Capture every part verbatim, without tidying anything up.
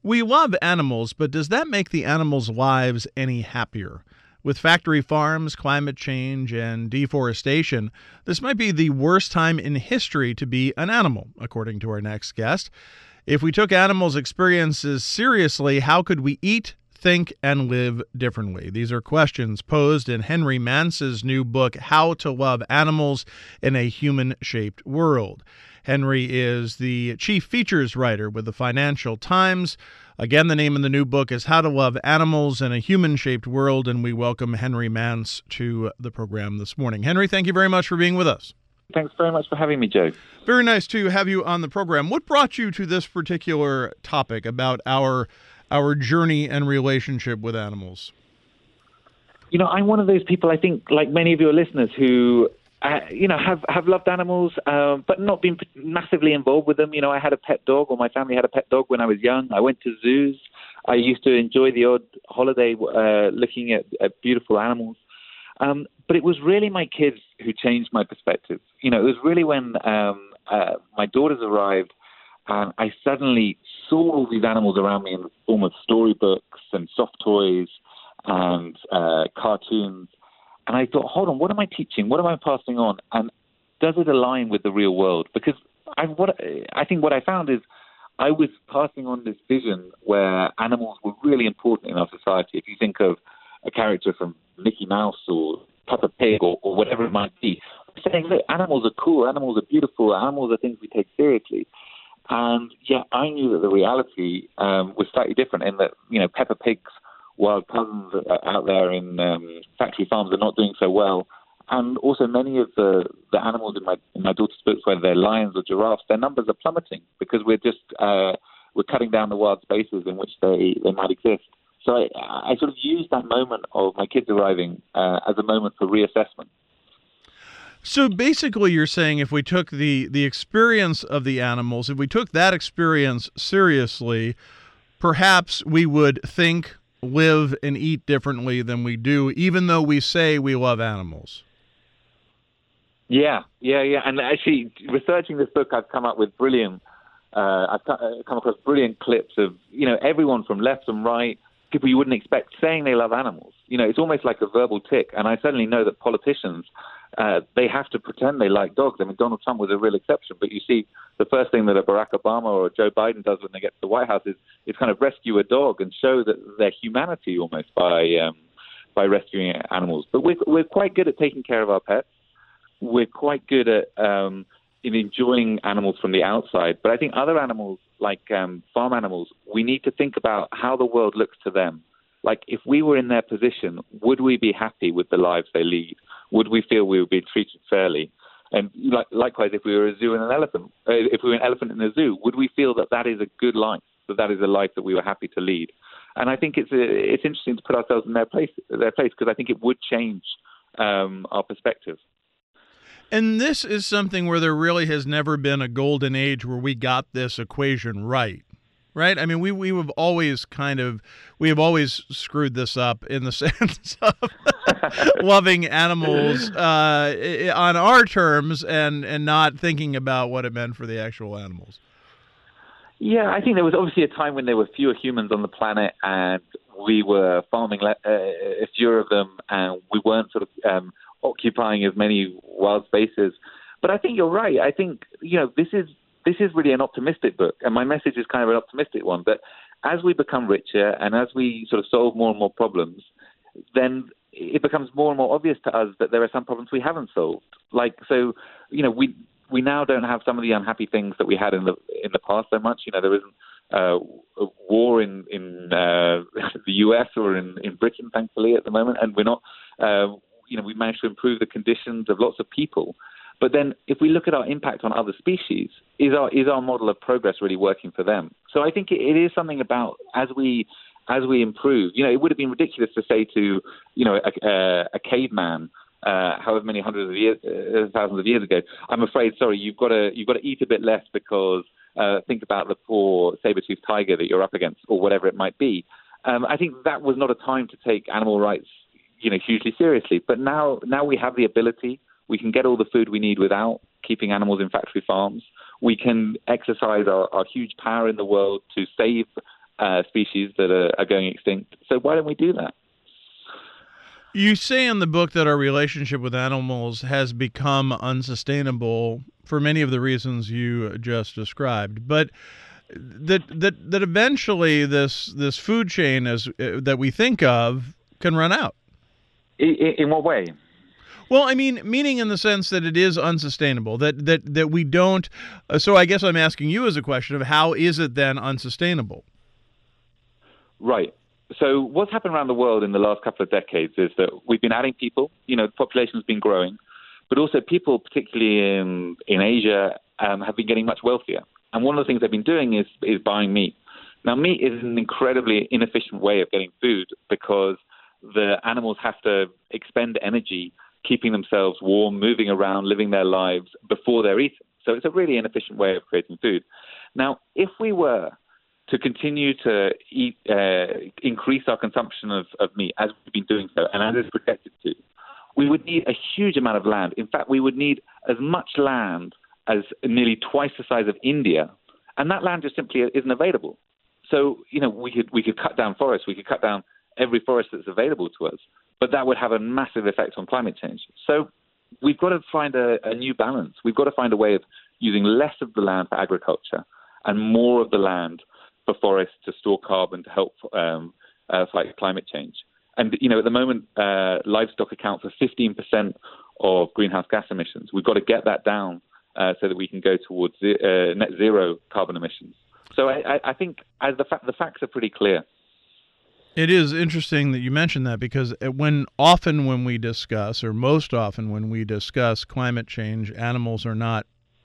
We love animals, but does that make the animals' lives any happier? With factory farms, climate change, and deforestation, this might be the worst time in history to be an animal, according to our next guest. If we took animals' experiences seriously, how could we eat, think, and live differently? These are questions posed in Henry Mance's new book, How to Love Animals in a Human-Shaped World. Henry is the chief features writer with the Financial Times. Again, the name of the new book is How to Love Animals in a Human-Shaped World, and we welcome Henry Mance to the program this morning. Henry, thank you very much for being with us. Thanks very much for having me, Joe. Very nice to have you on the program. What brought you to this particular topic about our our journey and relationship with animals? You know, I'm one of those people, I think, like many of your listeners, who, uh, you know, have, have loved animals, uh, but not been massively involved with them. You know, I had a pet dog, or my family had a pet dog when I was young. I went to zoos. I used to enjoy the odd holiday uh, looking at, at beautiful animals. Um, but it was really my kids who changed my perspective. You know, it was really when um, uh, my daughters arrived, and I suddenly saw all these animals around me in the form of storybooks and soft toys and uh, cartoons. And I thought, hold on, what am I teaching? What am I passing on? And does it align with the real world? Because I, what, I think what I found is I was passing on this vision where animals were really important in our society. If you think of a character from Mickey Mouse or Peppa Pig or, or whatever it might be, saying, look, animals are cool, animals are beautiful, animals are things we take seriously. And yeah, I knew that the reality um, was slightly different in that, you know, Peppa Pig's wild cousins out there in um, factory farms are not doing so well. And also many of the, the animals in my in my daughter's books, whether they're lions or giraffes, their numbers are plummeting because we're just uh, we're cutting down the wild spaces in which they, they might exist. So I, I sort of used that moment of my kids arriving uh, as a moment for reassessment. So basically you're saying if we took the, the experience of the animals, if we took that experience seriously, perhaps we would think, live, and eat differently than we do, even though we say we love animals. Yeah, yeah, yeah. And actually, researching this book, I've come up with brilliant, uh, I've come across brilliant clips of, you know, everyone from left and right, people you wouldn't expect saying they love animals. You know, it's almost like a verbal tick. And I certainly know that politicians, uh, they have to pretend they like dogs. I mean, Donald Trump was a real exception. But you see, the first thing that a Barack Obama or Joe Biden does when they get to the White House is, is kind of rescue a dog and show that their humanity almost by um, by rescuing animals. But we're, we're quite good at taking care of our pets. We're quite good at um, in enjoying animals from the outside. But I think other animals, like um, farm animals, we need to think about how the world looks to them. Like, if we were in their position, would we be happy with the lives they lead? Would we feel we were being treated fairly? And like, likewise, if we were a zoo and an elephant, uh, if we were an elephant in a zoo, would we feel that that is a good life, that that is a life that we were happy to lead? And I think it's a, it's interesting to put ourselves in their place, their place, because I think it would change um, our perspective. And this is something where there really has never been a golden age where we got this equation right. Right? I mean, we, we have always kind of, we have always screwed this up in the sense of loving animals uh, on our terms and, and not thinking about what it meant for the actual animals. Yeah, I think there was obviously a time when there were fewer humans on the planet and we were farming le- uh, fewer of them and we weren't sort of um, occupying as many wild spaces. But I think you're right. I think, you know, this is This is really an optimistic book, and my message is kind of an optimistic one, that as we become richer and as we sort of solve more and more problems, then it becomes more and more obvious to us that there are some problems we haven't solved. Like, so, you know, we we now don't have some of the unhappy things that we had in the in the past so much. You know, there isn't uh, a war in, in uh, the U S or in, in Britain, thankfully, at the moment, and we're not, uh, you know, we've managed to improve the conditions of lots of people. But then if we look at our impact on other species, is our is our model of progress really working for them? So I think it, it is something about as we as we improve, you know, it would have been ridiculous to say to, you know, a, a, a caveman, uh, however many hundreds of years, uh, thousands of years ago, I'm afraid, sorry, you've got to you've got to eat a bit less because uh, think about the poor saber-toothed tiger that you're up against or whatever it might be. Um, I think that was not a time to take animal rights, you know, hugely seriously. But now now we have the ability. We can get all the food we need without keeping animals in factory farms. We can exercise our, our huge power in the world to save uh, species that are, are going extinct. So why don't we do that? You say in the book that our relationship with animals has become unsustainable for many of the reasons you just described, but that that that eventually this this food chain is uh, that we think of can run out. In, in what way? Well, I mean, meaning in the sense that it is unsustainable, that that that we don't. Uh, so I guess I'm asking you as a question of how is it then unsustainable? Right. So what's happened around the world in the last couple of decades is that we've been adding people. You know, the population's been growing, but also people, particularly in in Asia, um, have been getting much wealthier. And one of the things they've been doing is is buying meat. Now, meat is an incredibly inefficient way of getting food because the animals have to expend energy keeping themselves warm, moving around, living their lives before they're eaten. So it's a really inefficient way of creating food. Now, if we were to continue to eat, uh, increase our consumption of, of meat as we've been doing so, and as is projected to, we would need a huge amount of land. In fact, we would need as much land as nearly twice the size of India, and that land just simply isn't available. So, you know, we could we could cut down forests, we could cut down every forest that's available to us, but that would have a massive effect on climate change. So we've got to find a, a new balance. We've got to find a way of using less of the land for agriculture and more of the land for forests to store carbon to help um, uh, fight climate change. And, you know, at the moment, uh, livestock accounts for fifteen percent of greenhouse gas emissions. We've got to get that down uh, so that we can go towards ze- uh, net zero carbon emissions. So I, I, I think as the, fa- the facts are pretty clear. It is interesting that you mentioned that because when often when we discuss, or most often when we discuss climate change, animals are not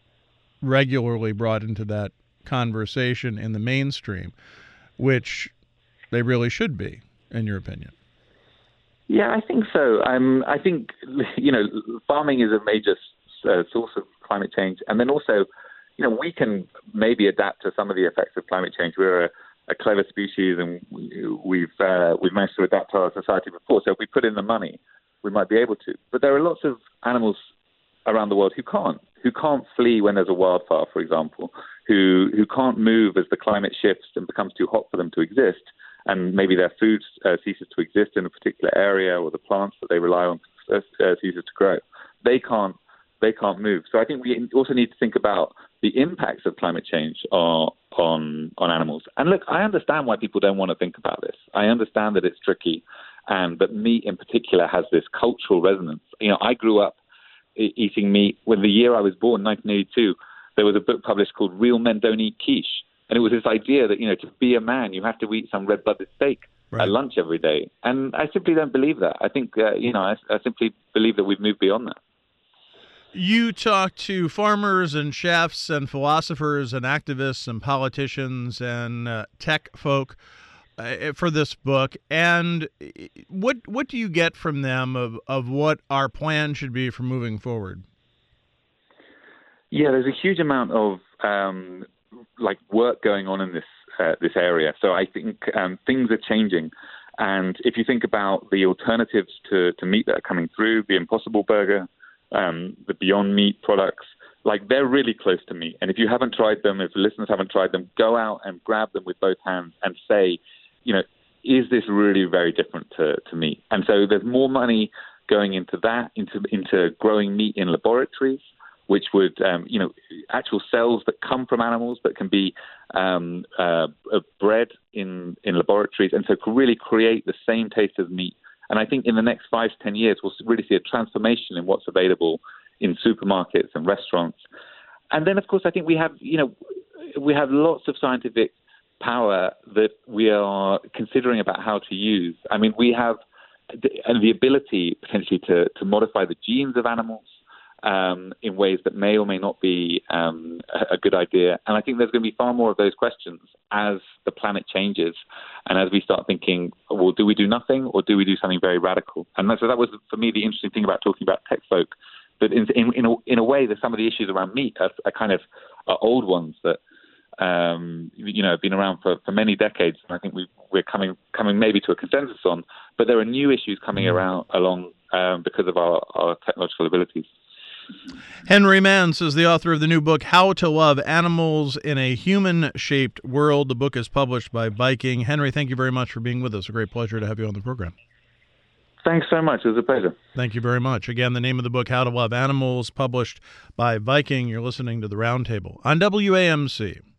regularly brought into that conversation in the mainstream, which they really should be, in your opinion. Yeah, I think so. Um, I think, you know, farming is a major uh, source of climate change. And then also, you know, we can maybe adapt to some of the effects of climate change. We're a, a clever species and we've uh, we've managed to adapt to our society before. So if we put in the money, we might be able to. But there are lots of animals around the world who can't, who can't flee when there's a wildfire, for example, who who can't move as the climate shifts and becomes too hot for them to exist, and maybe their food uh, ceases to exist in a particular area, or the plants that they rely on uh, uh, ceases to grow. They can't they can't move. So I think we also need to think about the impacts of climate change on on on animals. And look, I understand why people don't want to think about this. I understand that it's tricky, and that meat in particular has this cultural resonance. You know, I grew up eating meat. When the year I was born, nineteen eighty-two, there was a book published called Real Men Don't Eat Quiche. And it was this idea that, you know, to be a man, you have to eat some red-blooded steak right. at lunch every day. And I simply don't believe that. I think, uh, you know, I, I simply believe that we've moved beyond that. You talk to farmers and chefs and philosophers and activists and politicians and uh, tech folk uh, for this book. And what what do you get from them of, of what our plan should be for moving forward? Yeah, there's a huge amount of um, like work going on in this uh, this area. So I think um, things are changing. And if you think about the alternatives to, to meat that are coming through, the Impossible Burger, um, the Beyond Meat products, like they're really close to meat. And if you haven't tried them, if the listeners haven't tried them, go out and grab them with both hands and say, you know, is this really very different to, to meat? And so there's more money going into that, into into growing meat in laboratories, which would, um, you know, actual cells that come from animals that can be um, uh, bred in, in laboratories, and so could really create the same taste as meat. And I think in the next five to ten years, we'll really see a transformation in what's available in supermarkets and restaurants. And then, of course, I think we have, you know, we have lots of scientific power that we are considering about how to use. I mean, we have the, the ability potentially to, to modify the genes of animals Um, in ways that may or may not be um, a, a good idea. And I think there's going to be far more of those questions as the planet changes and as we start thinking, well, do we do nothing or do we do something very radical? And so that was, for me, the interesting thing about talking about tech folk, that in, in, in, a, in a way that some of the issues around meat are, are kind of are old ones that, um, you know, have been around for, for many decades. And I think we, we're coming coming maybe to a consensus on, but there are new issues coming around along um, because of our, our technological abilities. Henry Mance is the author of the new book, How to Love Animals in a Human-Shaped World. The book is published by Viking. Henry, thank you very much for being with us. A great pleasure to have you on the program. Thanks so much. It was a pleasure. Thank you very much. Again, the name of the book, How to Love Animals, published by Viking. You're listening to The Roundtable on W A M C.